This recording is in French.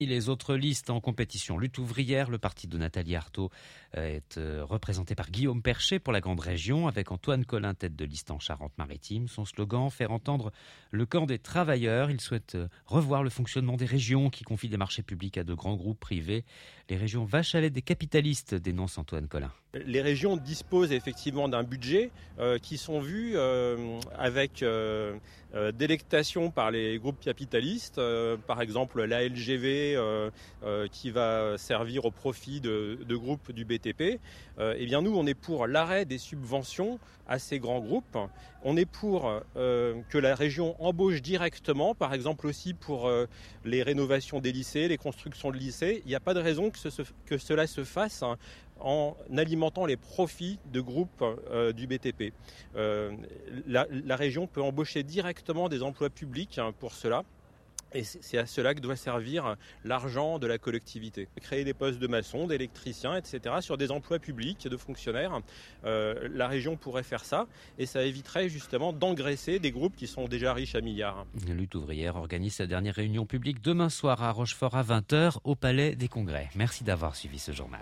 Les autres listes en compétition. Lutte ouvrière, le parti de Nathalie Arthaud est représenté par Guillaume Perchet pour la grande région, avec Antoine Collin, tête de liste en Charente-Maritime. Son slogan, faire entendre le camp des travailleurs. Il souhaite revoir le fonctionnement des régions qui confient des marchés publics à de grands groupes privés. Les régions vaches à lait des capitalistes, dénonce Antoine Collin. Les régions disposent effectivement d'un budget qui sont vus avec délectation par les groupes capitalistes, par exemple la LGV qui va servir au profit de groupes du BTP. Eh bien nous, on est pour l'arrêt des subventions à ces grands groupes. On est pour que la région embauche directement, par exemple aussi pour les rénovations des lycées, les constructions de lycées. Il n'y a pas de raison que cela se fasse en alimentant les profits de groupes du BTP. La région peut embaucher directement des emplois publics pour cela. Et c'est à cela que doit servir l'argent de la collectivité. Créer des postes de maçons, d'électriciens, etc. sur des emplois publics, de fonctionnaires. La région pourrait faire ça et ça éviterait justement d'engraisser des groupes qui sont déjà riches à milliards. La lutte ouvrière organise sa dernière réunion publique demain soir à Rochefort à 20h au Palais des Congrès. Merci d'avoir suivi ce journal.